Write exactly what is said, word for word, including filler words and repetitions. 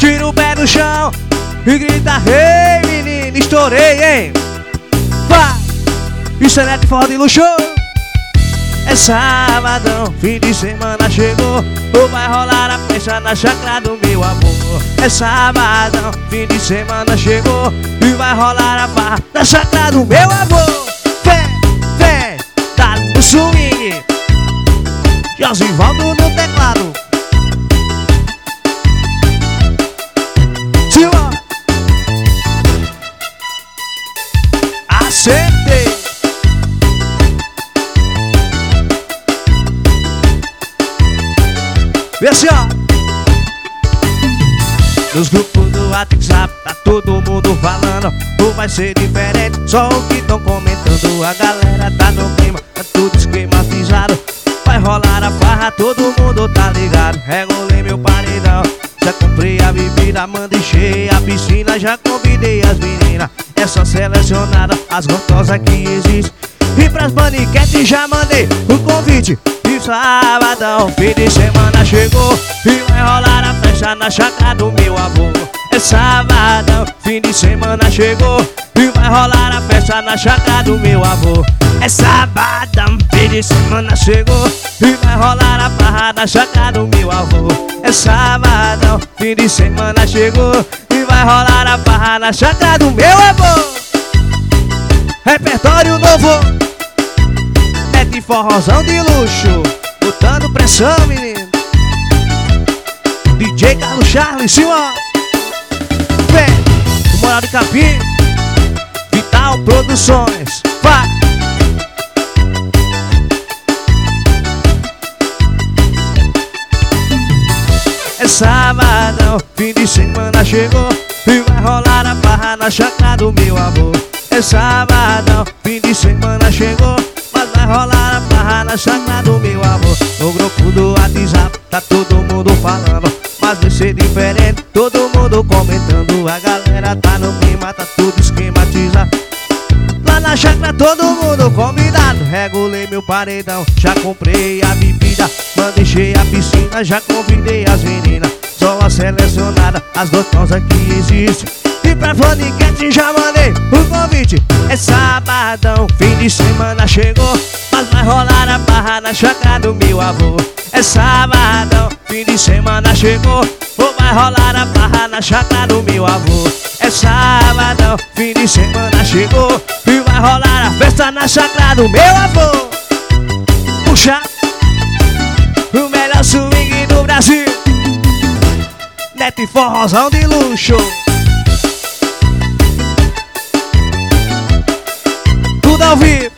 tira o pé do chão e grita: ei, menino, estourei, hein? Vai! Isso é Neto Forró de luxo. É sabadão, fim de semana chegou. Ou vai rolar a festa na chácara do meu amor. É sabadão, fim de semana chegou. E vai rolar a farra na chácara do meu amor. Vem, vem, tá no swing. Josivaldo no teclado. Silva. Acertei. Vê assim, ó. Nos grupos do WhatsApp tá todo mundo falando. Ou vai ser diferente, só o que tão comentando. A galera tá no clima, tá tudo esquematizado. Vai rolar a farra, todo mundo tá ligado. Regulei meu paredão, já comprei a bebida, mandei encher a piscina. Já convidei as meninas, é só selecionada as gostosas que existem. E pras maniquetes já mandei o convite. E sabadão, fim de semana chegou. E vai rolar a festa na chácara do meu avô. É sabadão, fim de semana chegou. E vai rolar a festa na chácara do meu avô. É sabadão, fim de semana chegou. E vai rolar a farra na chácara do meu avô. É sabadão, fim de semana chegou. E vai rolar a farra na chácara do meu avô. Repertório novo, Neto Forrozão de luxo, botando pressão, menino. D J Carlos Charles, Simão. Vem, o Moral de Capim, Vital Produções. Vai! É sabadão, fim de semana chegou. E vai rolar a farra na chácara do meu avô. É sabadão, fim de semana chegou. Mas vai rolar a farra na chácara do meu avô. No grupo do WhatsApp tá todo mundo falando. Mas vai ser diferente, todo mundo comentando. A galera tá no clima, tá tudo esquematizado. Lá na chácara todo mundo convidado. Regulei meu paredão, já comprei a bebida, mandei encher a piscina. Já convidei as meninas, só a selecionada, as gostosas que existem. E pra Flaniquete já mandei o convite. É sabadão, fim de semana chegou. Mas vai rolar a farra na chácara do meu avô. É sabadão, fim de semana chegou. Ou vai rolar a farra na chácara do meu avô. É sabadão, fim de semana chegou. E vai rolar a festa na chácara do meu avô. Puxa, o melhor swing do Brasil, Neto Forrozão de luxo. Tudo ao vivo.